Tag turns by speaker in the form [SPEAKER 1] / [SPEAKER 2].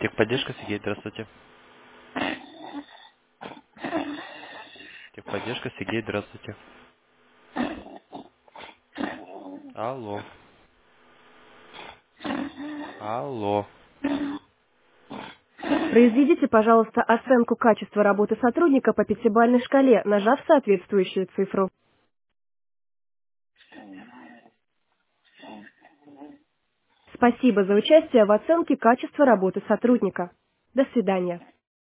[SPEAKER 1] Техподдержка, Сергей, здравствуйте. Техподдержка, Сергей, здравствуйте. Алло. Алло.
[SPEAKER 2] Произведите, пожалуйста, оценку качества работы сотрудника по пятибалльной шкале, нажав соответствующую цифру. Спасибо за участие в оценке качества работы сотрудника. До свидания.